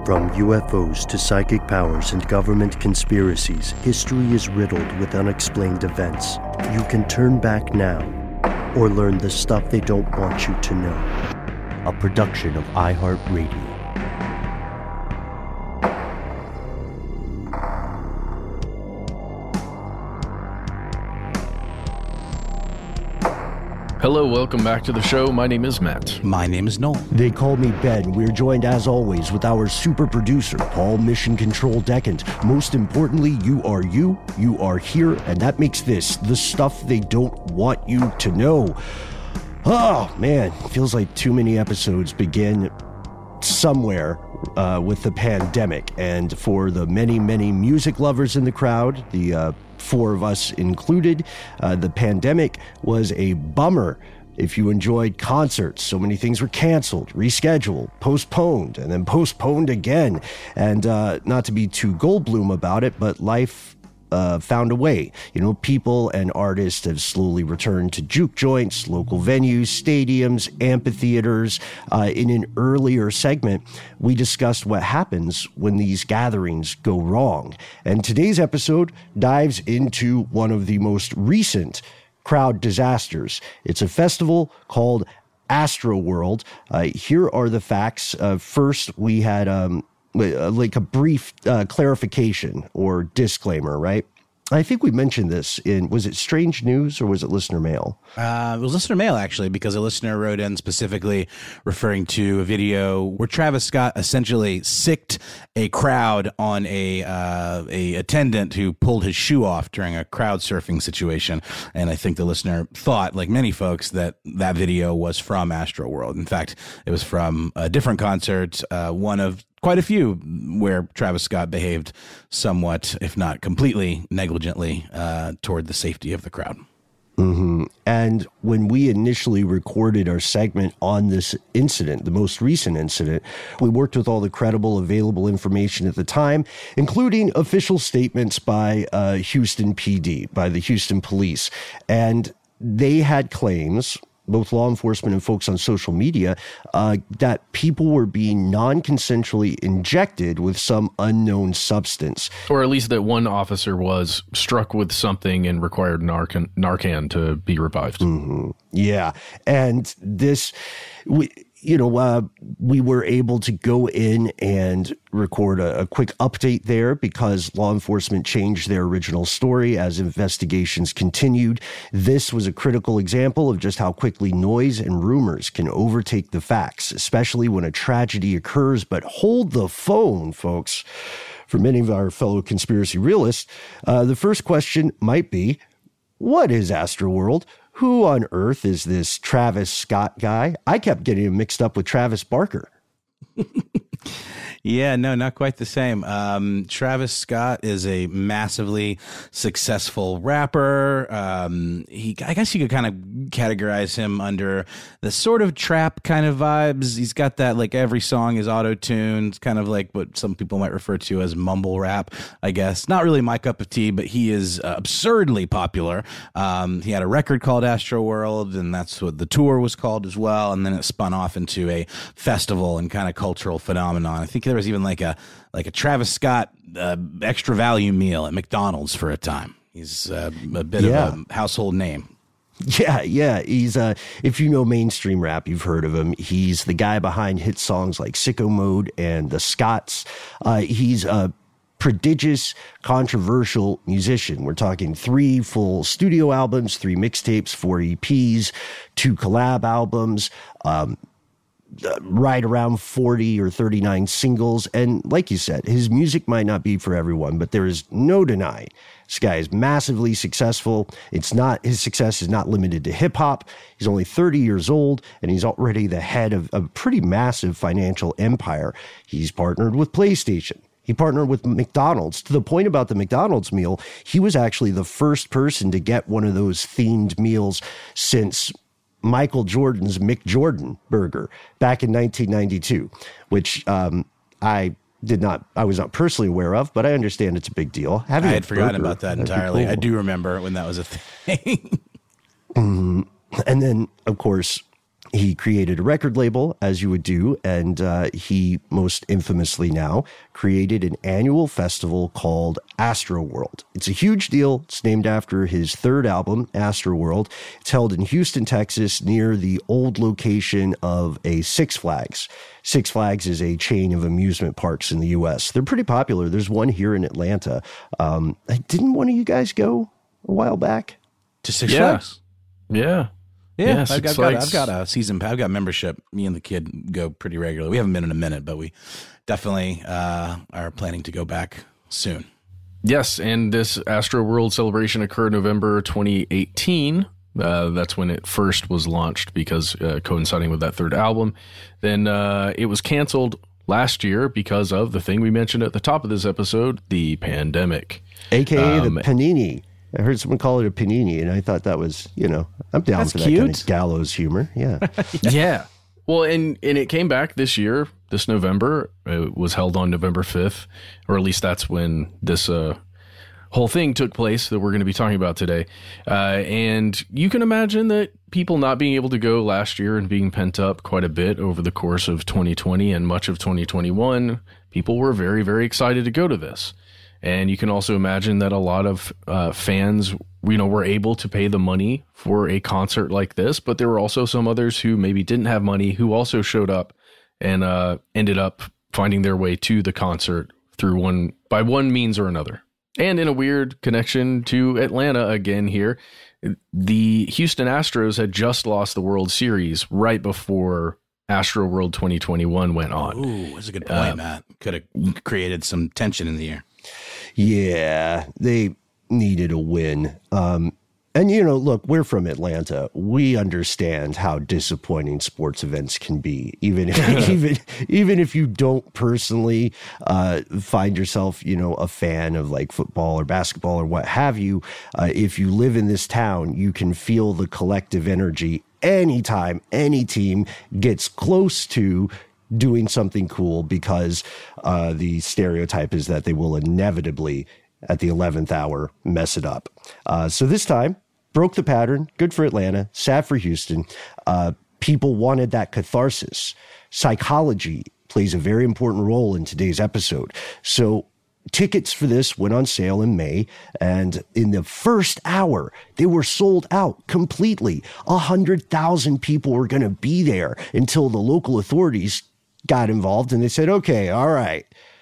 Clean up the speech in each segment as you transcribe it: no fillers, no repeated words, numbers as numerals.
From UFOs to psychic powers and government conspiracies, history is riddled with unexplained events. You can turn back now or learn the stuff they don't want you to know. A production of iHeartRadio. Hello, welcome back to the show. My name is Matt. My name is Noel. They call me Ben. We're joined, as always, with our super producer, Paul Mission Control Decant. Most importantly, you are here, and that makes this the stuff they don't want you to know. Oh, man, feels like too many episodes begin somewhere with the pandemic. And for the many, many music lovers in the crowd, the four of us included, the pandemic was a bummer. If you enjoyed concerts, so many things were canceled, rescheduled, postponed, and then postponed again. And not to be too Goldblum about it, but life found a way. You know, people and artists have slowly returned to juke joints, local venues, stadiums, amphitheaters. In an earlier segment, we discussed what happens when these gatherings go wrong. And today's episode dives into one of the most recent crowd disasters. It's a festival called Astroworld. Here are the facts. First, we had like a brief clarification or disclaimer, right? I think we mentioned this was it Strange News or was it Listener Mail? It was Listener Mail, actually, because a listener wrote in specifically referring to a video where Travis Scott essentially sicked a crowd on a attendant who pulled his shoe off during a crowd surfing situation. And I think the listener thought, like many folks, that video was from Astroworld. In fact, it was from a different concert, one of quite a few where Travis Scott behaved somewhat, if not completely negligently, toward the safety of the crowd. Mm-hmm. And when we initially recorded our segment on this incident, the most recent incident, we worked with all the credible available information at the time, including official statements by Houston PD, by the Houston police. And they had claims, both law enforcement and folks on social media, that people were being non-consensually injected with some unknown substance. Or at least that one officer was struck with something and required Narcan to be revived. Mm-hmm. Yeah. And this, we were able to go in and record a quick update there because law enforcement changed their original story as investigations continued. This was a critical example of just how quickly noise and rumors can overtake the facts, especially when a tragedy occurs. But hold the phone, folks. For many of our fellow conspiracy realists, the first question might be, what is Astroworld? Who on earth is this Travis Scott guy? I kept getting him mixed up with Travis Barker. Yeah, no, not quite the same. Travis Scott is a massively successful rapper. I guess you could kind of categorize him under the sort of trap kind of vibes. He's got that, like, every song is auto-tuned, kind of like what some people might refer to as mumble rap, I guess. Not really my cup of tea, but he is absurdly popular. He had a record called Astroworld, and that's what the tour was called as well. And then it spun off into a festival and kind of cultural phenomenon. I think there was even like a Travis Scott extra value meal at McDonald's for a time. He's a bit of a household name. Yeah. He's if you know mainstream rap, you've heard of him. He's the guy behind hit songs like Sicko Mode and The Scotts. He's a prodigious, controversial musician. We're talking 3 full studio albums, 3 mixtapes, 4 EPs, 2 collab albums, right around 40 or 39 singles. And like you said, his music might not be for everyone, but there is no denying this guy is massively successful. His success is not limited to hip hop. He's only 30 years old and he's already the head of a pretty massive financial empire. He's partnered with PlayStation. He partnered with McDonald's. To the point about the McDonald's meal, he was actually the first person to get one of those themed meals since Michael Jordan's McJordan burger back in 1992, which I was not personally aware of, but I understand it's a big deal. I had forgotten about that entirely. Cool. I do remember when that was a thing. And then, of course, He created a record label, as you would do, and he most infamously now created an annual festival called Astroworld. It's a huge deal. It's named after his third album, Astroworld. It's held in Houston, Texas, near the old location of a Six Flags. Six Flags is a chain of amusement parks in the U.S. They're pretty popular. There's one here in Atlanta. Didn't one of you guys go a while back to Six Flags? Yeah. Yeah, I've got a season pass. I've got membership. Me and the kid go pretty regularly. We haven't been in a minute, but we definitely are planning to go back soon. Yes, and this Astroworld celebration occurred November 2018. That's when it first was launched because coinciding with that third album. Then it was canceled last year because of the thing we mentioned at the top of this episode, the pandemic. AKA the Panini. I heard someone call it a panini, and I thought that was, I'm down for that kind of gallows humor. Yeah. Yeah. Well, and it came back this year, this November. It was held on November 5th, or at least that's when this whole thing took place that we're going to be talking about today. And you can imagine that people not being able to go last year and being pent up quite a bit over the course of 2020 and much of 2021, people were very, very excited to go to this. And you can also imagine that a lot of fans, were able to pay the money for a concert like this, but there were also some others who maybe didn't have money who also showed up and ended up finding their way to the concert by one means or another. And in a weird connection to Atlanta again here, the Houston Astros had just lost the World Series right before Astroworld 2021 went on. Ooh, that's a good point, Matt. Could have created some tension in the air. Yeah, they needed a win. And, look, we're from Atlanta. We understand how disappointing sports events can be, even if you don't personally find yourself, a fan of like football or basketball or what have you. If you live in this town, you can feel the collective energy anytime any team gets close to doing something cool, because the stereotype is that they will inevitably, at the 11th hour, mess it up. So this time, broke the pattern. Good for Atlanta. Sad for Houston. People wanted that catharsis. Psychology plays a very important role in today's episode. So tickets for this went on sale in May, and in the first hour, they were sold out completely. 100,000 people were going to be there until the local authorities got involved, and they said, okay, all right,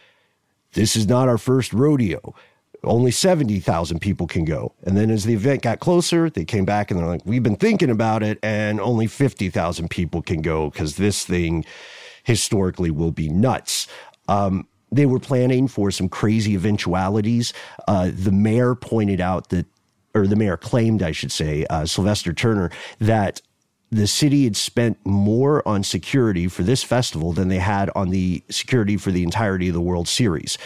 this is not our first rodeo. Only 70,000 people can go. And then as the event got closer, they came back and they're like, we've been thinking about it, and only 50,000 people can go because this thing historically will be nuts. They were planning for some crazy eventualities. The mayor pointed out that, or the mayor claimed, I should say, Sylvester Turner, that the city had spent more on security for this festival than they had on the security for the entirety of the World Series.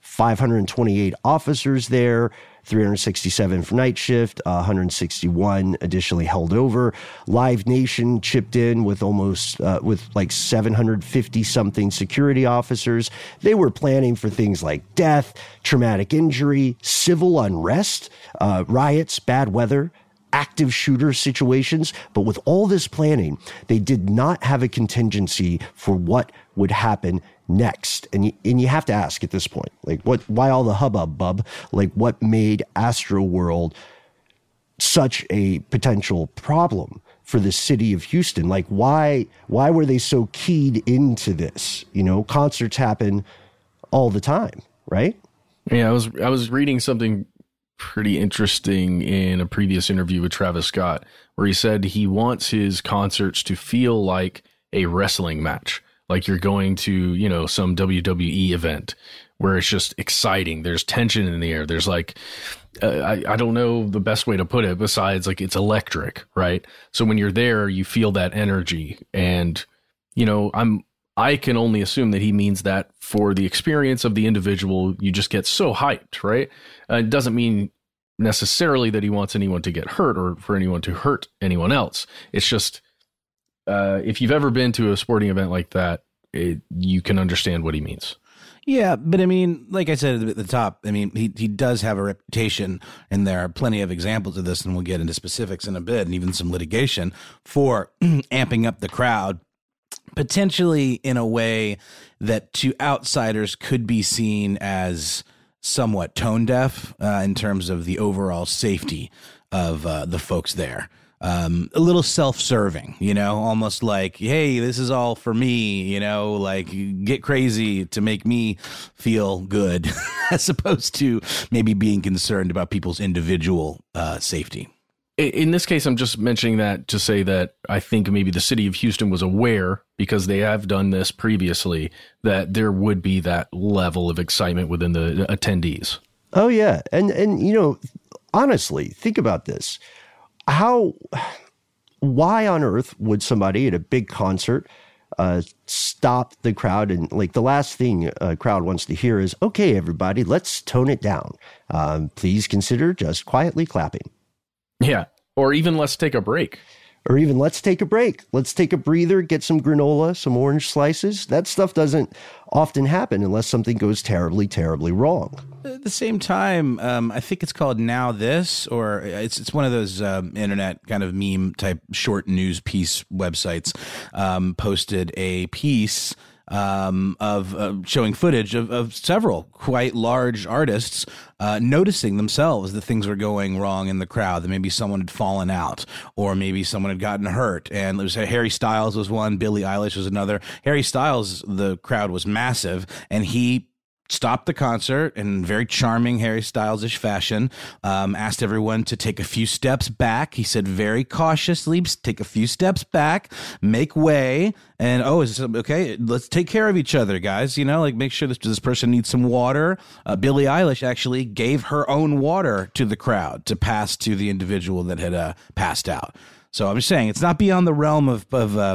528 officers there, 367 for night shift, 161 additionally held over. Live Nation chipped in with with like 750 something security officers. They were planning for things like death, traumatic injury, civil unrest, riots, bad weather, active shooter situations. But with all this planning, they did not have a contingency for what would happen next. And you have to ask at this point, like, why all the hubbub, bub? Like, what made Astroworld such a potential problem for the city of Houston? Like, why were they so keyed into this? Concerts happen all the time, right? Yeah, I was reading something pretty interesting in a previous interview with Travis Scott, where he said he wants his concerts to feel like a wrestling match. Like you're going to, some WWE event where it's just exciting. There's tension in the air. There's like, I don't know the best way to put it besides like it's electric, right? So when you're there, you feel that energy. And, I can only assume that he means that for the experience of the individual, you just get so hyped, right? It doesn't mean necessarily that he wants anyone to get hurt or for anyone to hurt anyone else. It's just, if you've ever been to a sporting event like that, you can understand what he means. Yeah, but I mean, like I said at the top, I mean, he does have a reputation, and there are plenty of examples of this, and we'll get into specifics in a bit, and even some litigation for amping up the crowd, potentially in a way that to outsiders could be seen as somewhat tone deaf in terms of the overall safety of the folks there. A little self-serving, almost like, hey, this is all for me, like get crazy to make me feel good, as opposed to maybe being concerned about people's individual safety. In this case, I'm just mentioning that to say that I think maybe the city of Houston was aware, because they have done this previously, that there would be that level of excitement within the attendees. Oh, yeah. And honestly, think about this. Why on earth would somebody at a big concert stop the crowd? And like the last thing a crowd wants to hear is, okay, everybody, let's tone it down. Please consider just quietly clapping. Yeah. Or even let's take a break. Let's take a break. Let's take a breather, get some granola, some orange slices. That stuff doesn't often happen unless something goes terribly, terribly wrong. At the same time, I think it's called Now This, or it's one of those internet kind of meme type short news piece websites, posted a piece of showing footage of several quite large artists noticing themselves that things were going wrong in the crowd, that maybe someone had fallen out or maybe someone had gotten hurt. And it was Harry Styles was one, Billie Eilish was another. Harry Styles, the crowd was massive, and he stopped the concert in very charming Harry Styles-ish fashion, asked everyone to take a few steps back. He said very cautiously, take a few steps back, make way, and, is this okay? Let's take care of each other, guys. Make sure this person needs some water. Billie Eilish actually gave her own water to the crowd to pass to the individual that had passed out. So I'm just saying, it's not beyond the realm of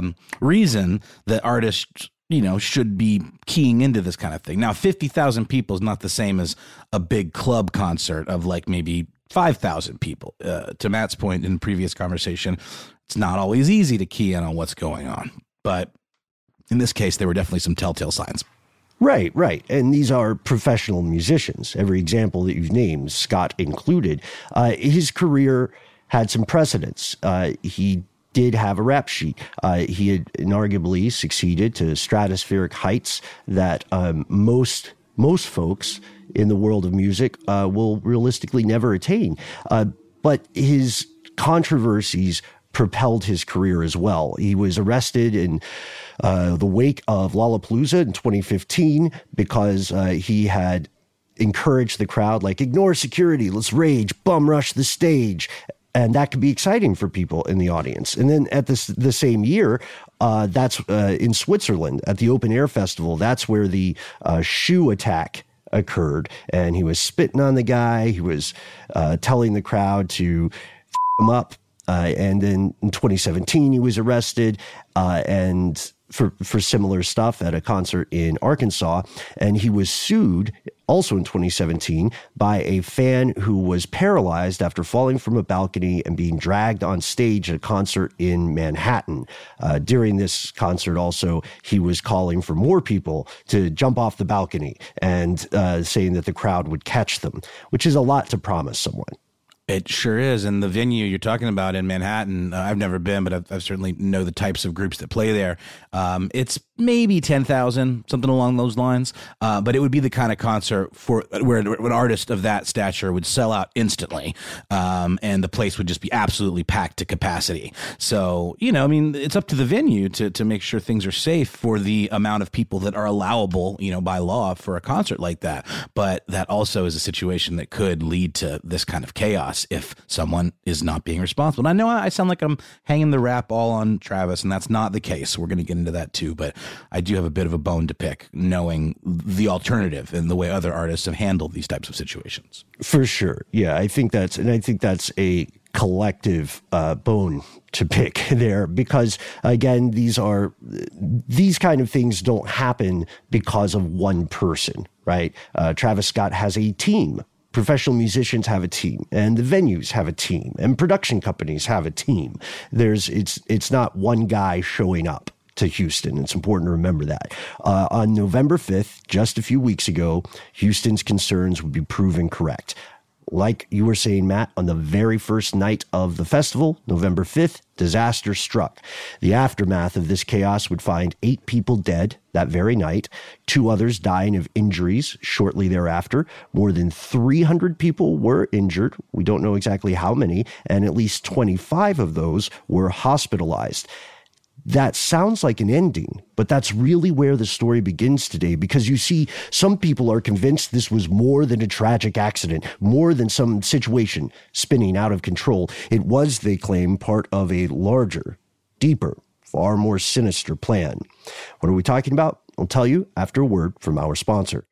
reason that artists should be keying into this kind of thing. Now, 50,000 people is not the same as a big club concert of like maybe 5,000 people. To Matt's point in previous conversation, it's not always easy to key in on what's going on. But in this case, there were definitely some telltale signs. Right. And these are professional musicians. Every example that you've named, Scott included, his career had some precedents. He did have a rap sheet. He had inarguably succeeded to stratospheric heights that most folks in the world of music will realistically never attain. But his controversies propelled his career as well. He was arrested in the wake of Lollapalooza in 2015 because he had encouraged the crowd, like, ignore security, let's rage, bum rush the stage. And that could be exciting for people in the audience. And then at the same year, that's in Switzerland at the Open Air Festival. That's where the shoe attack occurred. And he was spitting on the guy. He was telling the crowd to f him up. And then in 2017, he was arrested and for similar stuff at a concert in Arkansas. And he was sued also in 2017 by a fan who was paralyzed after falling from a balcony and being dragged on stage at a concert in Manhattan. During this concert also, he was calling for more people to jump off the balcony and saying that the crowd would catch them, which is a lot to promise someone. It sure is. And the venue you're talking about in Manhattan, I've never been, but I've certainly know the types of groups that play there. It's maybe 10,000, something along those lines. But it would be the kind of concert where an artist of that stature would sell out instantly. And the place would just be absolutely packed to capacity. So, it's up to the venue to make sure things are safe for the amount of people that are allowable, by law for a concert like that. But that also is a situation that could lead to this kind of chaos if someone is not being responsible. And I know I sound like I'm hanging the rap all on Travis, and that's not the case. We're going to get into that too, but I do have a bit of a bone to pick knowing the alternative and the way other artists have handled these types of situations. For sure. Yeah, I think that's a collective bone to pick there, because again, these kind of things don't happen because of one person, right? Travis Scott has a team. Professional musicians have a team, and the venues have a team, and production companies have a team. It's not one guy showing up. to Houston. It's important to remember that. On November 5th, just a few weeks ago, Houston's concerns would be proven correct. Like you were saying, Matt, on the very first night of the festival, November 5th, disaster struck. The aftermath of this chaos would find 8 people dead that very night, 2 others dying of injuries shortly thereafter. More than 300 people were injured. We don't know exactly how many, and at least 25 of those were hospitalized. That sounds like an ending, but that's really where the story begins today, because you see, some people are convinced this was more than a tragic accident, more than some situation spinning out of control. It was, they claim, part of a larger, deeper, far more sinister plan. What are we talking about? I'll tell you after a word from our sponsor.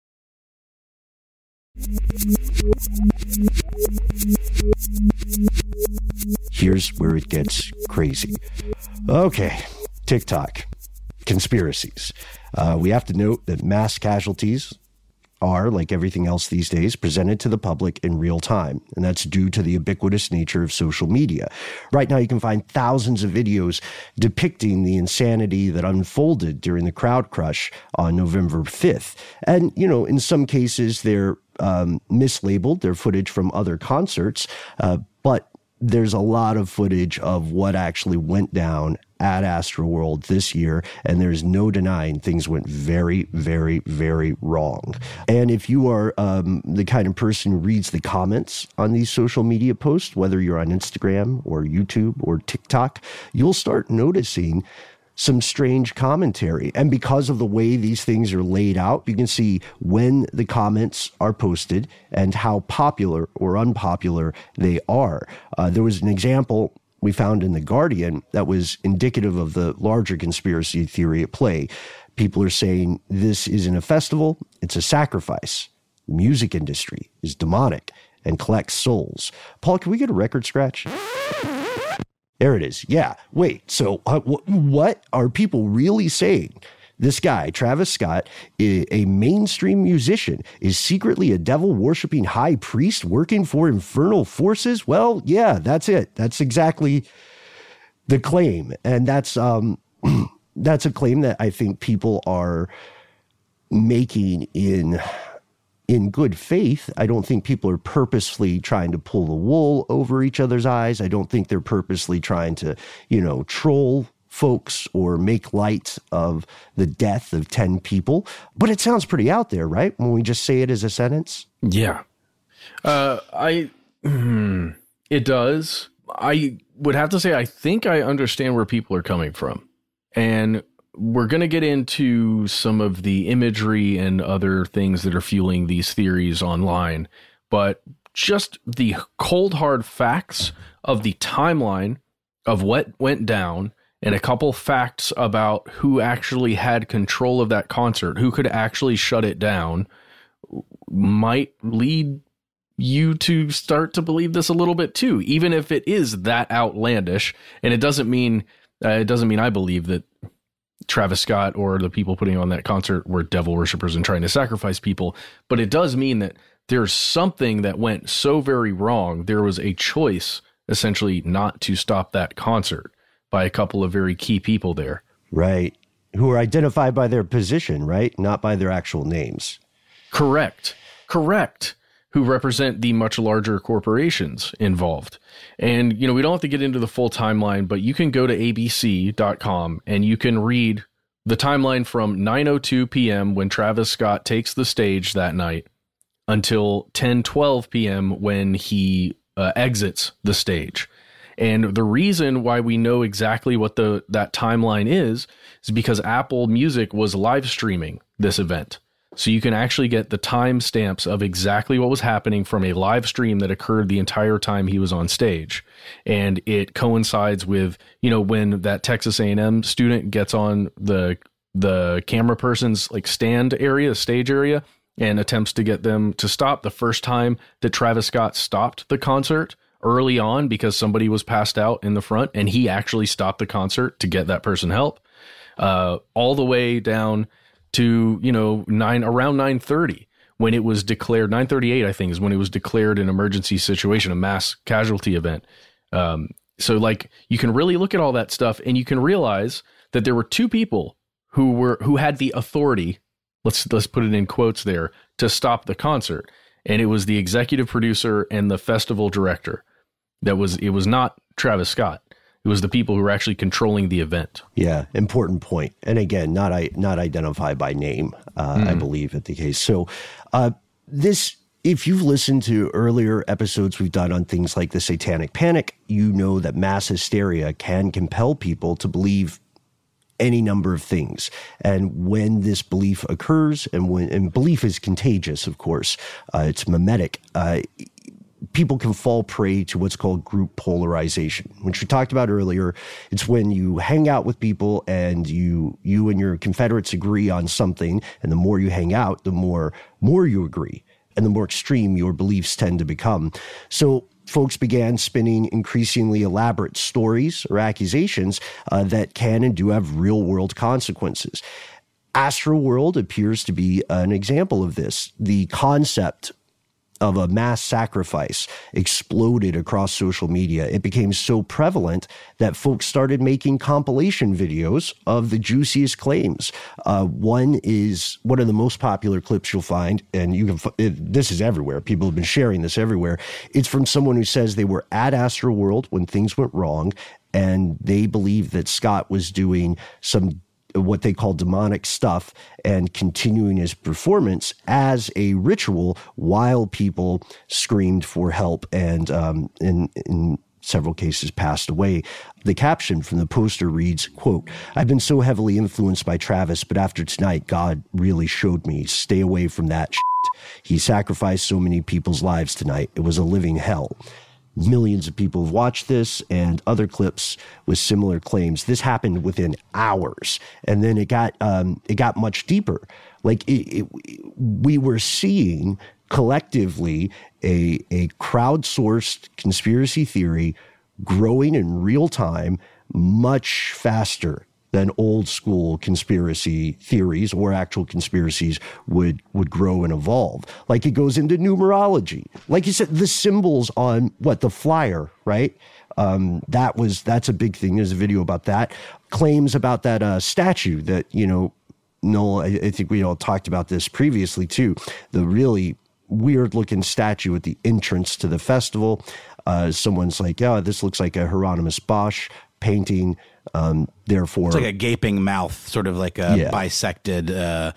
Here's where it gets crazy. Okay, TikTok. Conspiracies. We have to note that mass casualties are, like everything else these days, presented to the public in real time. And that's due to the ubiquitous nature of social media. Right now, you can find thousands of videos depicting the insanity that unfolded during the crowd crush on November 5th. And, you know, in some cases, they're mislabeled. They're footage from other concerts. But there's a lot of footage of what actually went down at Astroworld this year, and there's no denying things went very, very, very wrong. And if you are the kind of person who reads the comments on these social media posts, whether you're on Instagram or YouTube or TikTok, you'll start noticing some strange commentary. And because of the way these things are laid out, you can see when the comments are posted and how popular or unpopular they are. There was an example we found in The Guardian that was indicative of the larger conspiracy theory at play. People are saying this isn't a festival, it's a sacrifice. The music industry is demonic and collects souls. Paul, can we get a record scratch? There it is. Yeah. Wait, so what are people really saying? This guy, Travis Scott, a mainstream musician, is secretly a devil-worshipping high priest working for infernal forces? Well, yeah, that's it. That's exactly the claim. And that's that's a claim that I think people are making in good faith. I don't think people are purposefully trying to pull the wool over each other's eyes. I don't think they're purposely trying to, troll folks or make light of the death of 10 people. But it sounds pretty out there, right? When we just say it as a sentence. Yeah. It does. I would have to say, I think I understand where people are coming from. And we're going to get into some of the imagery and other things that are fueling these theories online, but just the cold hard facts of the timeline of what went down and a couple facts about who actually had control of that concert, who could actually shut it down, might lead you to start to believe this a little bit too, even if it is that outlandish. And it doesn't mean I believe that Travis Scott or the people putting on that concert were devil worshippers and trying to sacrifice people. But it does mean that there's something that went so very wrong. There was a choice essentially not to stop that concert by a couple of very key people there. Right. Who are identified by their position, right? Not by their actual names. Correct. Who represent the much larger corporations involved. And, we don't have to get into the full timeline, but you can go to abc.com and you can read the timeline from 9:02 p.m. when Travis Scott takes the stage that night until 10:12 p.m. when he exits the stage. And the reason why we know exactly what that timeline is because Apple Music was live streaming this event. So you can actually get the timestamps of exactly what was happening from a live stream that occurred the entire time he was on stage. And it coincides with, when that Texas A&M student gets on the camera person's stage area, and attempts to get them to stop. The first time that Travis Scott stopped the concert early on because somebody was passed out in the front, and he actually stopped the concert to get that person help, all the way down to, around 9:30 when it was declared, 9:38, I think is when it was declared an emergency situation, a mass casualty event. So you can really look at all that stuff and you can realize that there were two people who had the authority, let's put it in quotes there, to stop the concert. And it was the executive producer and the festival director. It was not Travis Scott. It was the people who were actually controlling the event. Yeah, important point. And again, not identified by name, I believe, at the case. So if you've listened to earlier episodes we've done on things like the Satanic Panic, you know that mass hysteria can compel people to believe any number of things. And when this belief occurs, and belief is contagious, of course, it's mimetic, people can fall prey to what's called group polarization, which we talked about earlier. It's when you hang out with people and you and your confederates agree on something, and the more you hang out, the more you agree, and the more extreme your beliefs tend to become. So folks began spinning increasingly elaborate stories or accusations that can and do have real-world consequences. Astroworld appears to be an example of this. The concept of a mass sacrifice exploded across social media. It became so prevalent that folks started making compilation videos of the juiciest claims. One of the most popular clips you'll find, and this is everywhere. People have been sharing this everywhere. It's from someone who says they were at Astroworld when things went wrong, and they believe that Scott was doing some what they call demonic stuff and continuing his performance as a ritual while people screamed for help and in several cases passed away. The caption from the poster reads, quote, "I've been so heavily influenced by Travis, but after tonight, God really showed me, stay away from that shit. He sacrificed so many people's lives tonight. It was a living hell." Millions of people have watched this and other clips with similar claims. This happened within hours, and then it got much deeper. Like we were seeing collectively a crowdsourced conspiracy theory growing in real time, much faster than old school conspiracy theories or actual conspiracies would grow and evolve. Like it goes into numerology. Like you said, the symbols on the flyer, right? That's a big thing. There's a video about that. Claims about that statue that, Noel, I think we all talked about this previously too. The really weird looking statue at the entrance to the festival. Someone's like, "Oh, this looks like a Hieronymus Bosch painting." Therefore, it's like a gaping mouth, sort of like a bisected,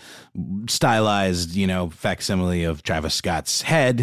stylized, facsimile of Travis Scott's head,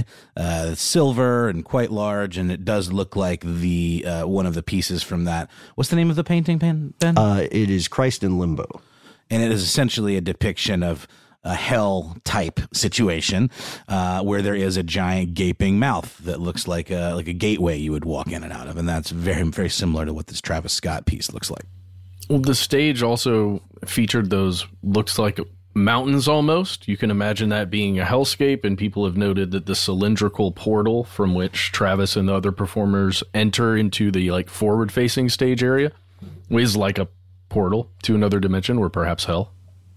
silver and quite large, and it does look like the one of the pieces from that. What's the name of the painting, Ben? It is Christ in Limbo, and it is essentially a depiction of a hell type situation where there is a giant gaping mouth that looks like a gateway you would walk in and out of. And that's very, very similar to what this Travis Scott piece looks like. Well, the stage also featured those looks like mountains almost. You can imagine that being a hellscape, and people have noted that the cylindrical portal from which Travis and the other performers enter into the forward facing stage area is like a portal to another dimension, or perhaps hell.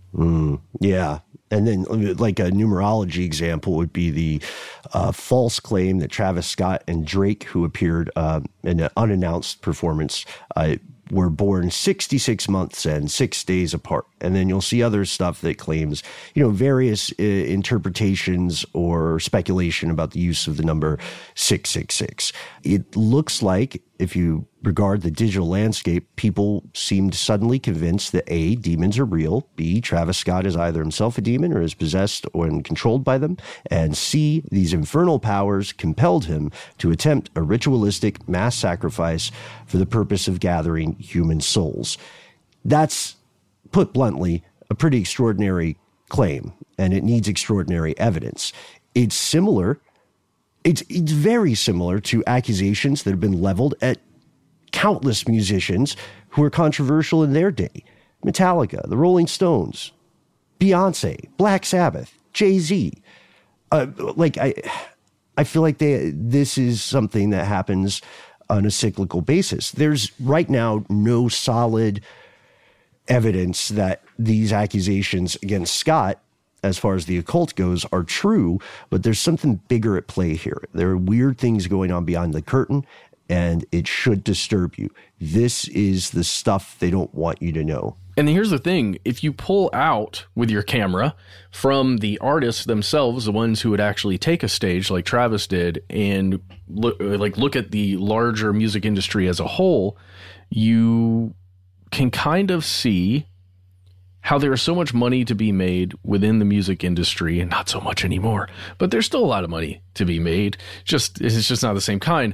Yeah. And then like a numerology example would be the false claim that Travis Scott and Drake, who appeared in an unannounced performance, were born 66 months and 6 days apart. And then you'll see other stuff that claims, various interpretations or speculation about the use of the number 666. It looks like, if you regard the digital landscape, people seemed suddenly convinced that A, demons are real, B, Travis Scott is either himself a demon or is possessed or controlled by them, and C, these infernal powers compelled him to attempt a ritualistic mass sacrifice for the purpose of gathering human souls. That's, put bluntly, a pretty extraordinary claim, and it needs extraordinary evidence. It's similar. It's very similar to accusations that have been leveled at countless musicians who were controversial in their day. Metallica, the Rolling Stones, Beyonce, Black Sabbath, Jay-Z. I feel like this is something that happens on a cyclical basis. There's right now no solid evidence that these accusations against Scott, as far as the occult goes, are true, but there's something bigger at play here. There are weird things going on behind the curtain, and it should disturb you. This is the stuff they don't want you to know. And here's the thing. If you pull out with your camera from the artists themselves, the ones who would actually take a stage like Travis did, and look at the larger music industry as a whole, you can kind of see how there is so much money to be made within the music industry, and not so much anymore, but there's still a lot of money to be made. It's just not the same kind.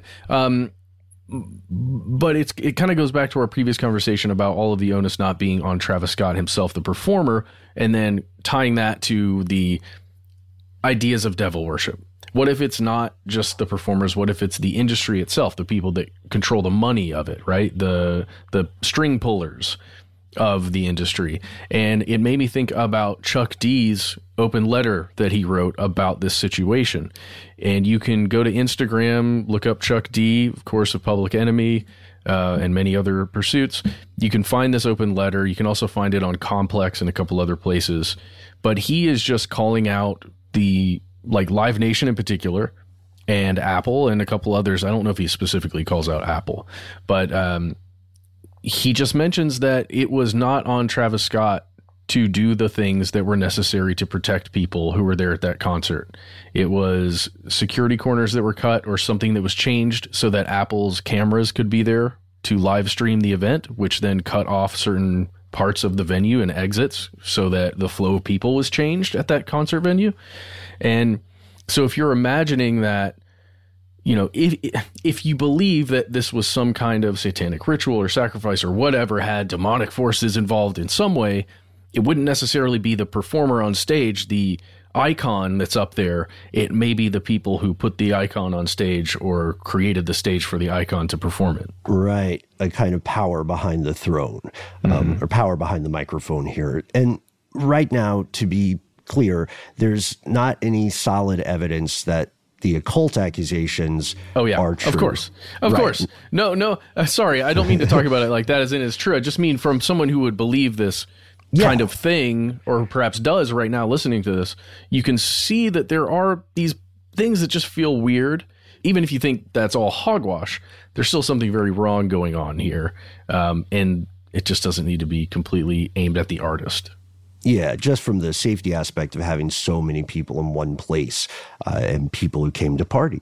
But it kind of goes back to our previous conversation about all of the onus not being on Travis Scott himself, the performer, and then tying that to the ideas of devil worship. What if it's not just the performers? What if it's the industry itself, the people that control the money of it, right? The string pullers of the industry. And it made me think about Chuck D's open letter that he wrote about this situation. And you can go to Instagram, look up Chuck D, of course, of Public Enemy, and many other pursuits. You can find this open letter. You can also find it on Complex and a couple other places. But he is just calling out the, like, Live Nation in particular, and Apple and a couple others. I don't know if he specifically calls out Apple, but he just mentions that it was not on Travis Scott to do the things that were necessary to protect people who were there at that concert. It was security corners that were cut or something that was changed so that Apple's cameras could be there to live stream the event, which then cut off certain parts of the venue and exits so that the flow of people was changed at that concert venue. And so if you're imagining that, you know, if you believe that this was some kind of satanic ritual or sacrifice or whatever, had demonic forces involved in some way, it wouldn't necessarily be the performer on stage, the icon that's up there. It may be the people who put the icon on stage or created the stage for the icon to perform it. Right. A kind of power behind the throne, or power behind the microphone here. And right now, to be clear, there's not any solid evidence that the occult accusations are true. Of course. No, sorry, I don't mean to talk about it like that as in it's true. I just mean from someone who would believe this kind of thing, or perhaps does right now listening to this, you can see that there are these things that just feel weird. Even if you think that's all hogwash, there's still something very wrong going on here. And it just doesn't need to be completely aimed at the artist. Yeah, just from the safety aspect of having so many people in one place and people who came to party.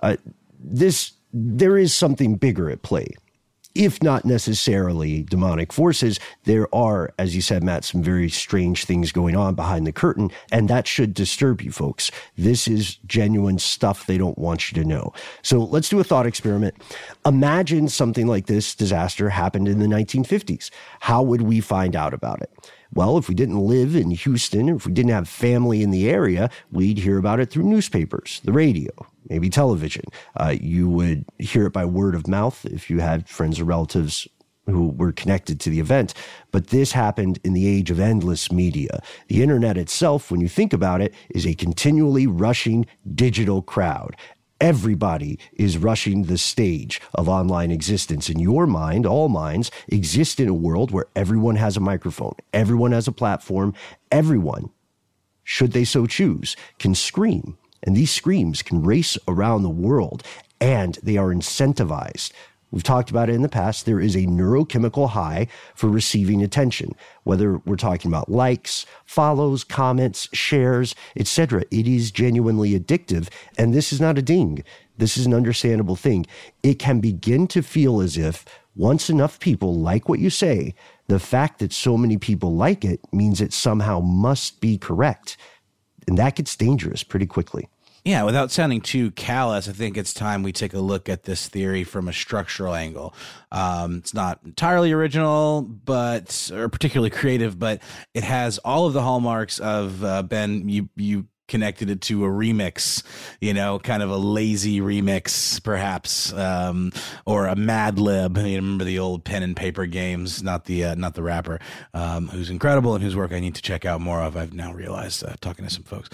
There is something bigger at play. If not necessarily demonic forces, there are, as you said, Matt, some very strange things going on behind the curtain, and that should disturb you folks. This is genuine stuff they don't want you to know. So let's do a thought experiment. Imagine something like this disaster happened in the 1950s. How would we find out about it? Well, if we didn't live in Houston, or if we didn't have family in the area, we'd hear about it through newspapers, the radio, maybe television. You would hear it by word of mouth if you had friends or relatives who were connected to the event. But this happened in the age of endless media. The internet itself, when you think about it, is a continually rushing digital crowd. Everybody is rushing the stage of online existence. In your mind, all minds exist in a world where everyone has a microphone, everyone has a platform, everyone, should they so choose, can scream. And these screams can race around the world, and they are incentivized. We've talked about it in the past. There is a neurochemical high for receiving attention, whether we're talking about likes, follows, comments, shares, etc. It is genuinely addictive, and this is not a ding. This is an understandable thing. It can begin to feel as if once enough people like what you say, the fact that so many people like it means it somehow must be correct. And that gets dangerous pretty quickly. Yeah, without sounding too callous, I think it's time we take a look at this theory from a structural angle. It's not entirely original, or particularly creative, but it has all of the hallmarks of Ben. You connected it to a remix, kind of a lazy remix, perhaps, or a Mad Lib. You remember the old pen and paper games, not the rapper, who's incredible and whose work I need to check out more of. I've now realized talking to some folks.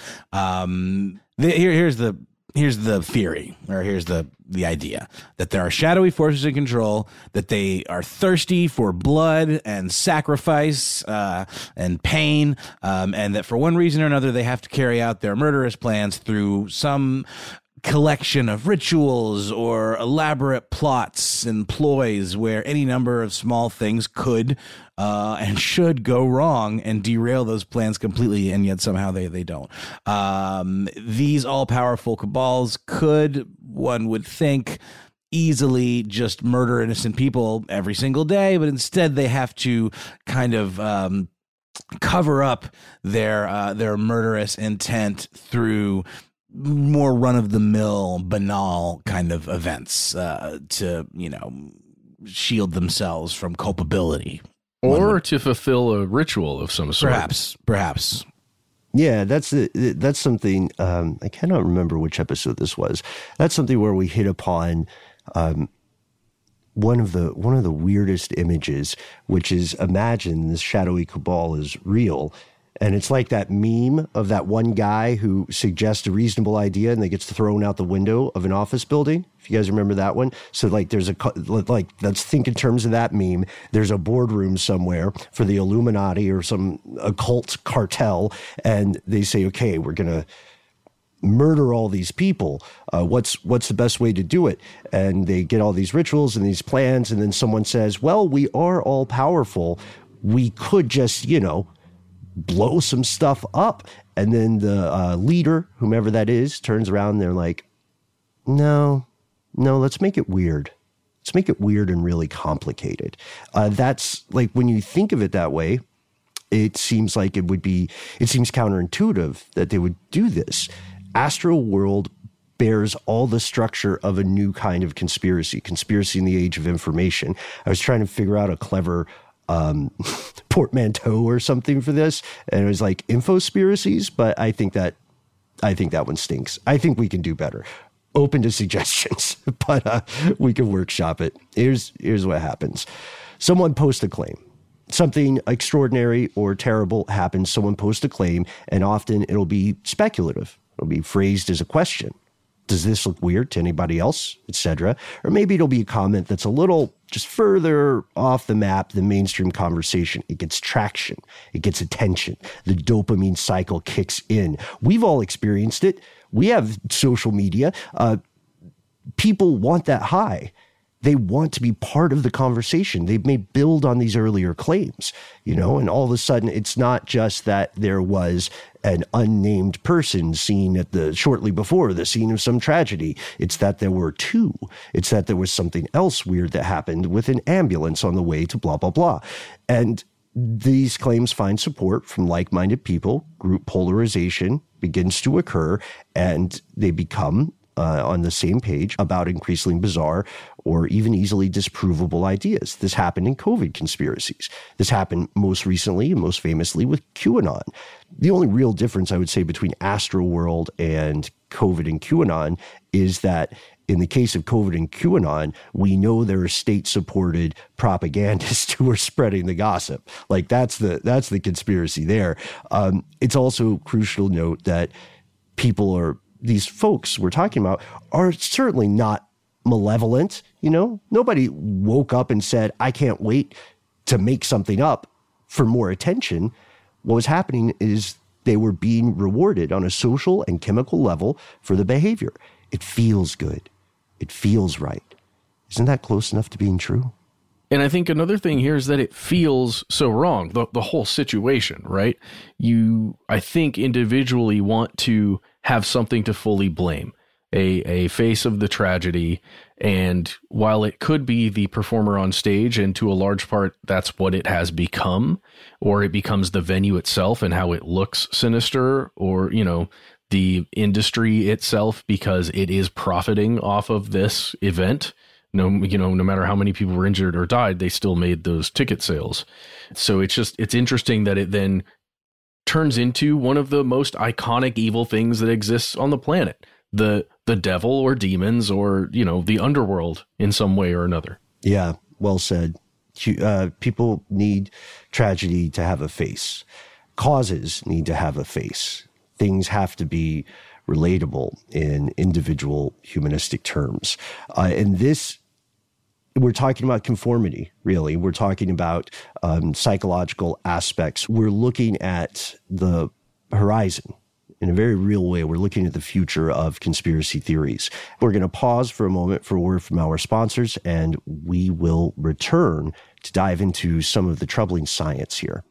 Here's the theory, or here's the idea, that there are shadowy forces in control, that they are thirsty for blood and sacrifice and pain, and that for one reason or another they have to carry out their murderous plans through some collection of rituals or elaborate plots and ploys where any number of small things could and should go wrong and derail those plans completely, and yet somehow they don't. These all-powerful cabals could, one would think, easily just murder innocent people every single day, but instead they have to kind of cover up their murderous intent through more run-of-the-mill, banal kind of events to, shield themselves from culpability. Or to fulfill a ritual of some sort. Perhaps. Yeah, that's something, I cannot remember which episode this was. That's something where we hit upon one of the weirdest images, which is, imagine this shadowy cabal is real. And it's like that meme of that one guy who suggests a reasonable idea and then gets thrown out the window of an office building. If you guys remember that one. So let's think in terms of that meme. There's a boardroom somewhere for the Illuminati or some occult cartel. And they say, okay, we're going to murder all these people. What's the best way to do it? And they get all these rituals and these plans. And then someone says, well, we are all powerful. We could just, blow some stuff up. And then the leader, whomever that is, turns around and they're like, no, let's make it weird. Let's make it weird and really complicated. That's like, when you think of it that way, it seems counterintuitive that they would do this. Astroworld bears all the structure of a new kind of conspiracy in the age of information. I was trying to figure out a clever portmanteau or something for this, and it was like infospiracies, but I think that one stinks. I think we can do better. Open to suggestions, but we can workshop it. Here's what happens. Someone posts a claim. Something extraordinary or terrible happens. Someone posts a claim, and often it'll be speculative. It'll be phrased as a question. Does this look weird to anybody else, etc.? Or maybe it'll be a comment that's a little just further off the map than mainstream conversation. It gets traction. It gets attention. The dopamine cycle kicks in. We've all experienced it. We have social media. People want that high. They want to be part of the conversation. They may build on these earlier claims, and all of a sudden it's not just that there was an unnamed person seen shortly before the scene of some tragedy. It's that there were two. It's that there was something else weird that happened with an ambulance on the way to blah, blah, blah. And these claims find support from like-minded people. Group polarization begins to occur, and they become on the same page about increasingly bizarre or even easily disprovable ideas. This happened in COVID conspiracies. This happened most recently and most famously with QAnon. The only real difference, I would say, between Astroworld and COVID and QAnon is that in the case of COVID and QAnon, we know there are state-supported propagandists who are spreading the gossip. Like that's the conspiracy there. It's also crucial to note that these folks we're talking about are certainly not malevolent. Nobody woke up and said, I can't wait to make something up for more attention. What was happening is they were being rewarded on a social and chemical level for the behavior. It feels good. It feels right. Isn't that close enough to being true? And I think another thing here is that it feels so wrong, the whole situation, right? You, I think, individually want to have something to fully blame, a face of the tragedy. And while it could be the performer on stage, and to a large part, that's what it has become, or it becomes the venue itself and how it looks sinister, or, the industry itself, because it is profiting off of this event. No matter how many people were injured or died, they still made those ticket sales. So it's interesting that it then turns into one of the most iconic evil things that exists on the planet. The devil or demons or, the underworld in some way or another. Yeah, well said. People need tragedy to have a face. Causes need to have a face. Things have to be relatable in individual humanistic terms. And this, we're talking about conformity, really. We're talking about psychological aspects. We're looking at the horizon In a very real way, we're looking at the future of conspiracy theories. We're going to pause for a moment for a word from our sponsors, and we will return to dive into some of the troubling science here.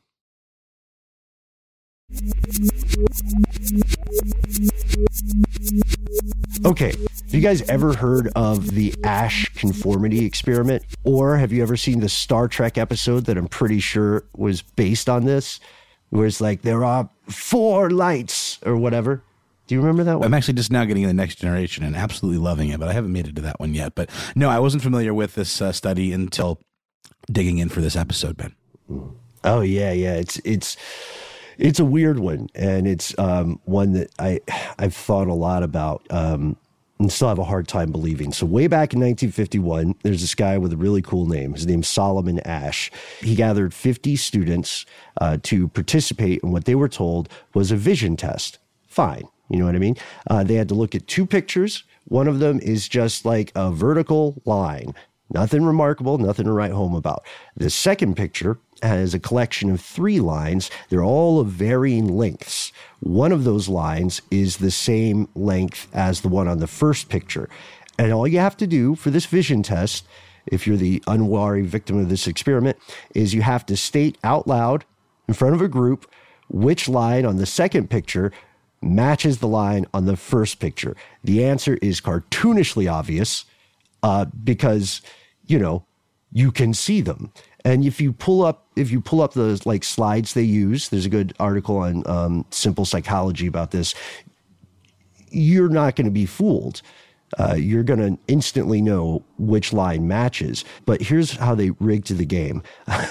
Okay, have you guys ever heard of the Asch conformity experiment? Or have you ever seen the Star Trek episode that I'm pretty sure was based on this? Where it's like, there are 4 lights or whatever. Do you remember that one? I'm actually just now getting The Next Generation and absolutely loving it, but I haven't made it to that one yet. But no, I wasn't familiar with this study until digging in for this episode, Ben. Oh, yeah. It's a weird one, and it's one that I've thought a lot about and still have a hard time believing. So way back in 1951, there's this guy with a really cool name. His name's Solomon Asch. He gathered 50 students to participate in what they were told was a vision test. Fine. You know what I mean? They had to look at 2 pictures. One of them is just like a vertical line. Nothing remarkable, nothing to write home about. The second picture has a collection of 3 lines. They're all of varying lengths. One of those lines is the same length as the one on the first picture. And all you have to do for this vision test, if you're the unwary victim of this experiment, is you have to state out loud in front of a group which line on the second picture matches the line on the first picture. The answer is cartoonishly obvious because, you can see them. And if you pull up those like slides they use, there's a good article on Simple Psychology about this. You're not going to be fooled. You're going to instantly know which line matches. But here's how they rigged the game.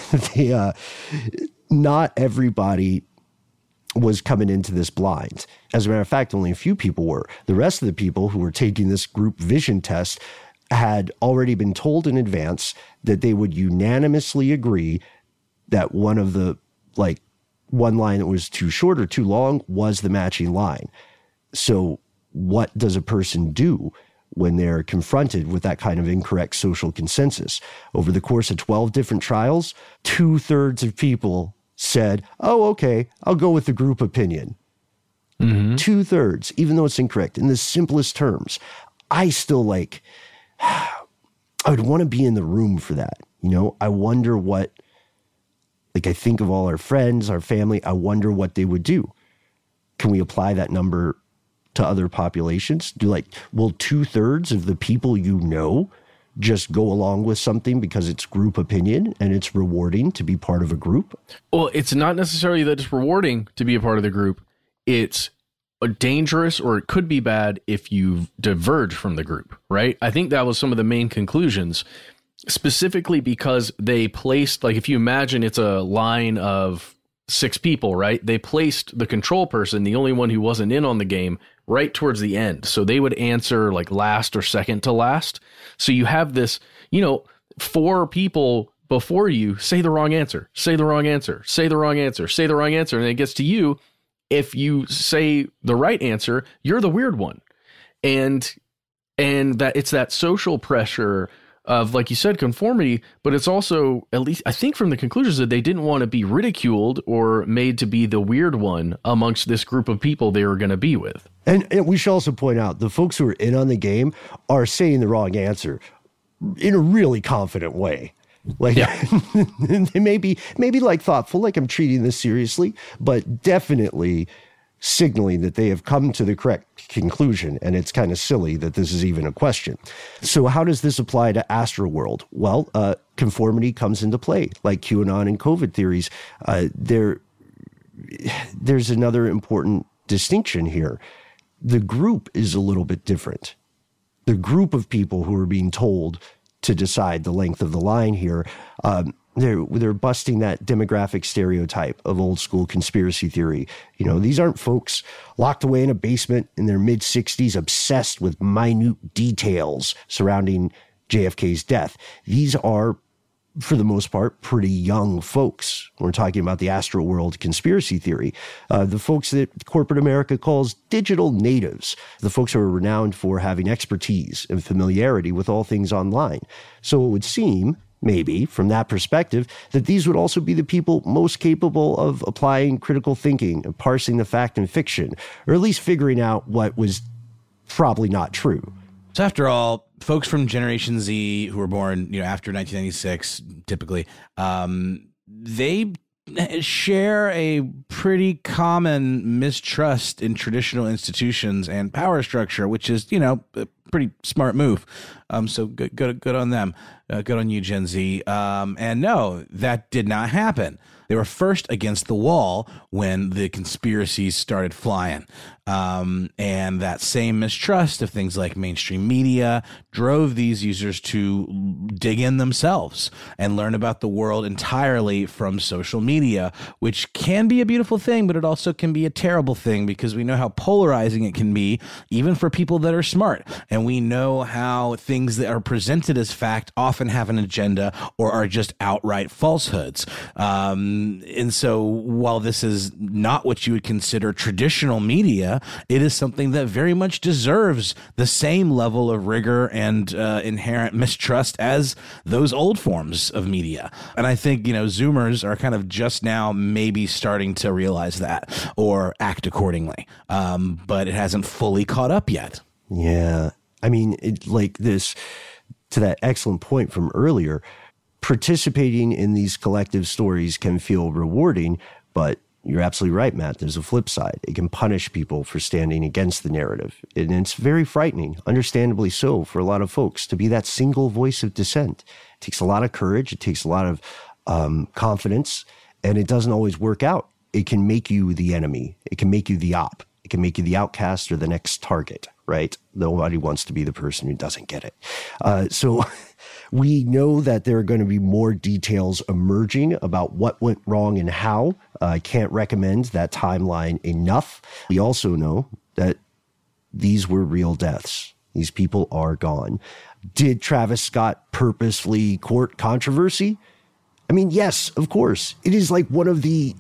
Not everybody was coming into this blind. As a matter of fact, only a few people were. The rest of the people who were taking this group vision test had already been told in advance that they would unanimously agree that one line that was too short or too long was the matching line. So what does a person do when they're confronted with that kind of incorrect social consensus? Over the course of 12 different trials, 2/3 of people said, oh, okay, I'll go with the group opinion. Mm-hmm. 2/3, even though it's incorrect, in the simplest terms. I still I would want to be in the room for that. I wonder what, I think of all our friends, our family, I wonder what they would do. Can we apply that number to other populations? Will 2/3 of the people just go along with something because it's group opinion and it's rewarding to be part of a group? Well, it's not necessarily that it's rewarding to be a part of the group. It's dangerous, or it could be bad if you diverge from the group, right? I think that was some of the main conclusions, specifically because they placed, if you imagine it's a line of 6 people, right? They placed the control person, the only one who wasn't in on the game, right towards the end. So they would answer last or second to last. So you have this, 4 people before you say the wrong answer, say the wrong answer, say the wrong answer, say the wrong answer. And it gets to you. If you say the right answer, you're the weird one. And that it's that social pressure of, like you said, conformity, but it's also, at least I think from the conclusions, that they didn't want to be ridiculed or made to be the weird one amongst this group of people they were going to be with. And we should also point out the folks who are in on the game are saying the wrong answer in a really confident way. They may be thoughtful, I'm treating this seriously, but definitely signaling that they have come to the correct conclusion. And it's kind of silly that this is even a question. So how does this apply to Astroworld? Well, conformity comes into play, like QAnon and COVID theories. There's another important distinction here. The group is a little bit different. The group of people who are being told to decide the length of the line here, they're busting that demographic stereotype of old school conspiracy theory. These aren't folks locked away in a basement in their mid-60s, obsessed with minute details surrounding JFK's death. These are, for the most part, pretty young folks. We're talking about the Astroworld conspiracy theory. The folks that corporate America calls digital natives, the folks who are renowned for having expertise and familiarity with all things online. So it would seem, maybe, from that perspective, that these would also be the people most capable of applying critical thinking, of parsing the fact and fiction, or at least figuring out what was probably not true. So after all, folks from Generation Z who were born, after 1996, typically, they share a pretty common mistrust in traditional institutions and power structure, which is, a pretty smart move. So good on them. Good on you, Gen Z. And no, that did not happen. They were first against the wall when the conspiracies started flying. And that same mistrust of things like mainstream media drove these users to dig in themselves and learn about the world entirely from social media, which can be a beautiful thing, but it also can be a terrible thing because we know how polarizing it can be, even for people that are smart. And we know how things that are presented as fact often have an agenda or are just outright falsehoods. And so while this is not what you would consider traditional media, it is something that very much deserves the same level of rigor and inherent mistrust as those old forms of media. And I think, Zoomers are kind of just now maybe starting to realize that or act accordingly. But it hasn't fully caught up yet. Yeah. I mean, to that excellent point from earlier, participating in these collective stories can feel rewarding, but you're absolutely right, Matt. There's a flip side. It can punish people for standing against the narrative. And it's very frightening, understandably so, for a lot of folks to be that single voice of dissent. It takes a lot of courage. It takes a lot of confidence, and it doesn't always work out. It can make you the enemy. It can make you the op. It can make you the outcast or the next target, right? Nobody wants to be the person who doesn't get it. So we know that there are going to be more details emerging about what went wrong and how. I can't recommend that timeline enough. We also know that these were real deaths. These people are gone. Did Travis Scott purposefully court controversy? I mean, yes, of course. It is like one of the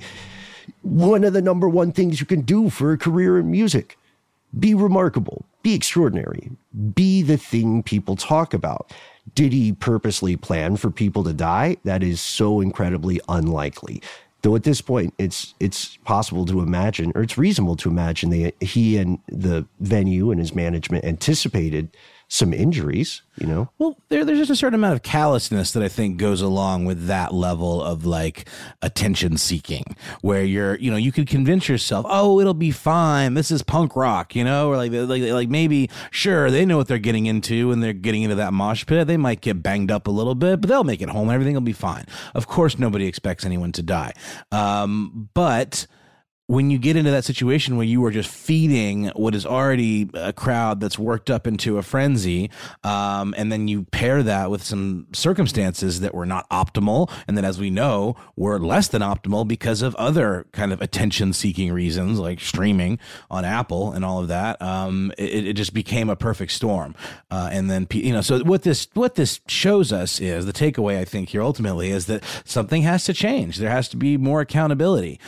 number one things you can do for a career in music. Be remarkable, be extraordinary, be the thing people talk about. Did he purposely plan for people to die? That is so incredibly unlikely. Though at this point, it's possible to imagine, or it's reasonable to imagine that he and the venue and his management anticipated some injuries, Well, there's just a certain amount of callousness that I think goes along with that level of attention seeking, where you could convince yourself, oh, it'll be fine. This is punk rock, or like maybe, sure, they know what they're getting into and they're getting into that mosh pit. They might get banged up a little bit, but they'll make it home. Everything will be fine. Of course, nobody expects anyone to die. But when you get into that situation where you are just feeding what is already a crowd that's worked up into a frenzy, and then you pair that with some circumstances that were not optimal, and that, as we know, were less than optimal because of other kind of attention-seeking reasons, like streaming on Apple and all of that, it just became a perfect storm. And then, so what this shows us is, the takeaway, I think, here ultimately is that something has to change. There has to be more accountability,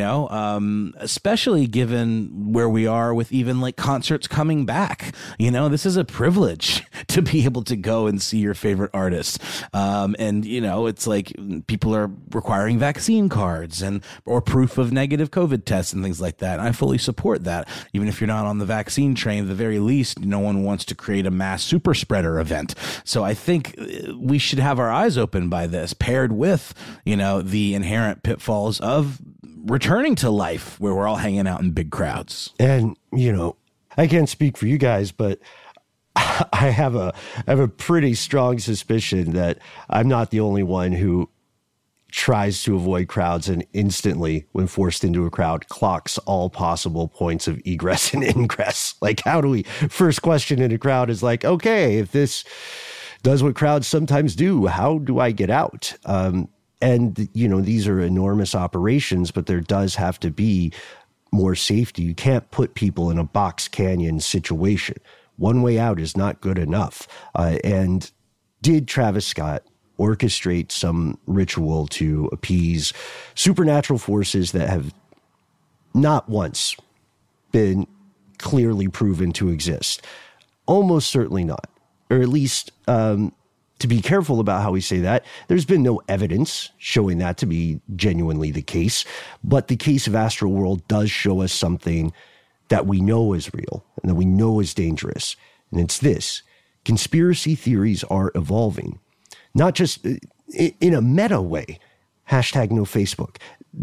especially given where we are with even concerts coming back. This is a privilege to be able to go and see your favorite artist. And it's like people are requiring vaccine cards or proof of negative COVID tests and things like that. And I fully support that. Even if you're not on the vaccine train, at the very least, no one wants to create a mass super spreader event. So I think we should have our eyes open by this, paired with, the inherent pitfalls of returning to life where we're all hanging out in big crowds. And, I can't speak for you guys, but I have a pretty strong suspicion that I'm not the only one who tries to avoid crowds and instantly, when forced into a crowd, clocks all possible points of egress and ingress. First question in a crowd is okay, if this does what crowds sometimes do, how do I get out? And, these are enormous operations, but there does have to be more safety. You can't put people in a box canyon situation. One way out is not good enough. And did Travis Scott orchestrate some ritual to appease supernatural forces that have not once been clearly proven to exist? Almost certainly not. Or at least to be careful about how we say that. There's been no evidence showing that to be genuinely the case, but the case of Astroworld does show us something that we know is real and that we know is dangerous. And it's this: conspiracy theories are evolving, not just in a meta way. Hashtag no Facebook.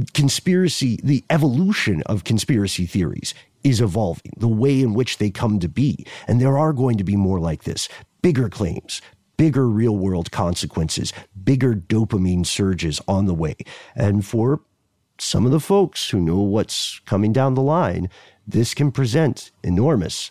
The evolution of conspiracy theories is evolving, the way in which they come to be. And there are going to be more like this. Bigger claims, bigger real world consequences, bigger dopamine surges on the way. And for some of the folks who know what's coming down the line, this can present enormous,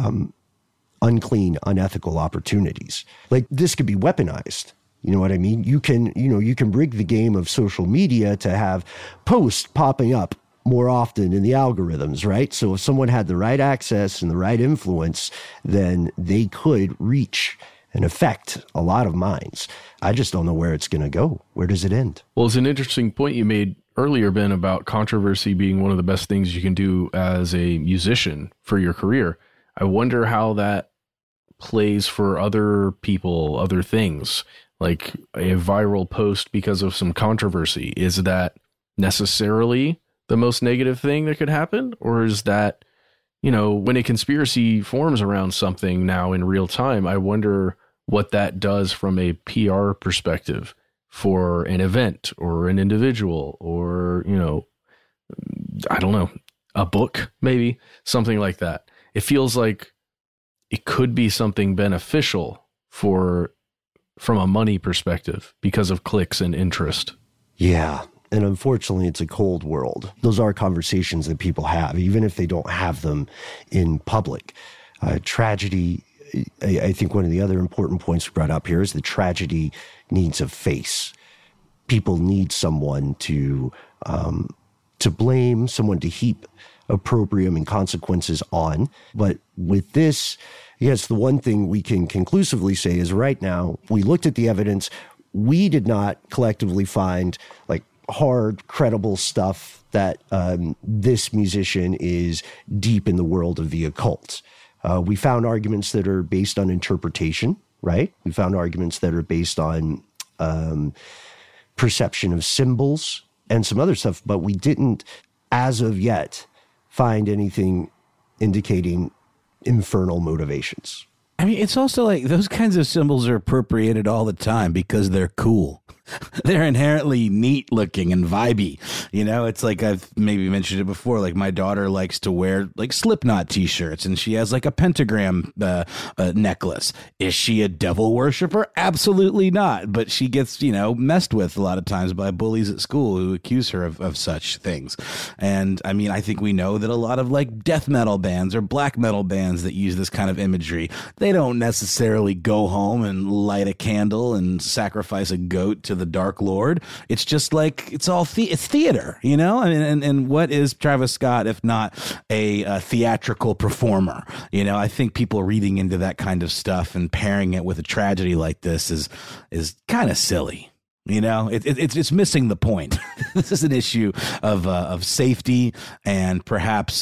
unclean, unethical opportunities. Like, this could be weaponized. You know what I mean? You can rig the game of social media to have posts popping up more often in the algorithms, right? So if someone had the right access and the right influence, then they could reach and affect a lot of minds. I just don't know where it's going to go. Where does it end? Well, it's an interesting point you made earlier, Ben, about controversy being one of the best things you can do as a musician for your career. I wonder how that plays for other people, other things, like a viral post because of some controversy. Is that necessarily the most negative thing that could happen? Or is that, when a conspiracy forms around something now in real time, I wonder what that does from a PR perspective for an event or an individual or, I don't know, a book, maybe something like that. It feels like it could be something beneficial from a money perspective because of clicks and interest. Yeah. And unfortunately, it's a cold world. Those are conversations that people have, even if they don't have them in public. Tragedy, I think one of the other important points we brought up here is the tragedy needs a face. People need someone to blame, someone to heap opprobrium and consequences on. But with this, yes, the one thing we can conclusively say is right now, we looked at the evidence. We did not collectively find like hard, credible stuff that this musician is deep in the world of the occult. We found arguments that are based on interpretation, right? We found arguments that are based on perception of symbols and some other stuff, but we didn't, as of yet, find anything indicating infernal motivations. I mean, it's also like those kinds of symbols are appropriated all the time because they're cool. They're inherently neat looking and vibey. It's like I've maybe mentioned it before. Like my daughter likes to wear like Slipknot t-shirts and she has like a pentagram necklace. Is she a devil worshiper? Absolutely not. But she gets, messed with a lot of times by bullies at school who accuse her of such things. And I mean, I think we know that a lot of like death metal bands or black metal bands that use this kind of imagery, they don't necessarily go home and light a candle and sacrifice a goat to the Dark Lord. It's just like it's all it's theater, I mean, and what is Travis Scott if not a theatrical performer? I think people reading into that kind of stuff and pairing it with a tragedy like this is kind of silly. It's missing the point. This is an issue of safety and perhaps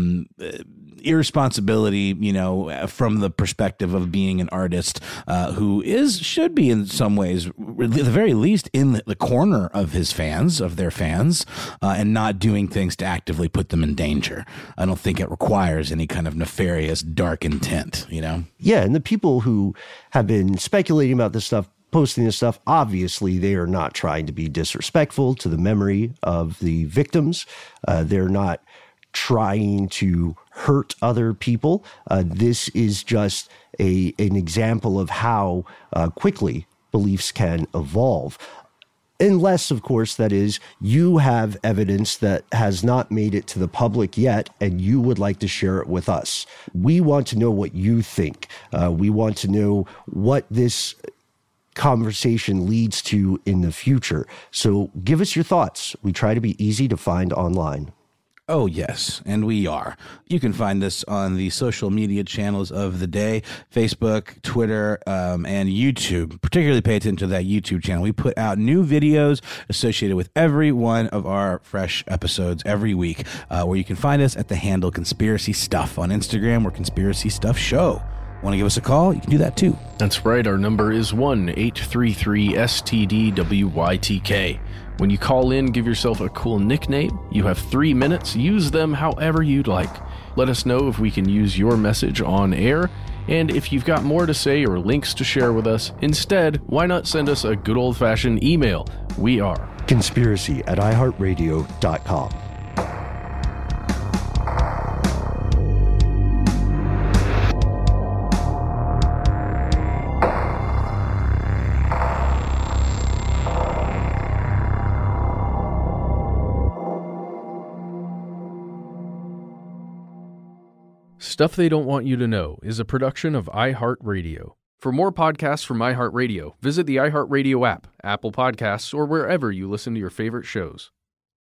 irresponsibility, from the perspective of being an artist who should be in some ways, at the very least, in the corner of their fans, and not doing things to actively put them in danger. I don't think it requires any kind of nefarious, dark intent, Yeah, and the people who have been speculating about this stuff, posting this stuff, obviously they are not trying to be disrespectful to the memory of the victims. They're not trying to hurt other people. This is just an example of how quickly beliefs can evolve. Unless, of course, that is, you have evidence that has not made it to the public yet, and you would like to share it with us. We want to know what you think. We want to know what this conversation leads to in the future. So give us your thoughts. We try to be easy to find online. Oh, yes, and we are. You can find us on the social media channels of the day, Facebook, Twitter, and YouTube. Particularly pay attention to that YouTube channel. We put out new videos associated with every one of our fresh episodes every week, where you can find us at the handle Conspiracy Stuff on Instagram or Conspiracy Stuff Show. Want to give us a call? You can do that too. That's right. Our number is 1-833-STD-WYTK. When you call in, give yourself a cool nickname. You have 3 minutes. Use them however you'd like. Let us know if we can use your message on air. And if you've got more to say or links to share with us, instead, why not send us a good old-fashioned email? We are conspiracy@iheartradio.com. Stuff They Don't Want You to Know is a production of iHeartRadio. For more podcasts from iHeartRadio, visit the iHeartRadio app, Apple Podcasts, or wherever you listen to your favorite shows.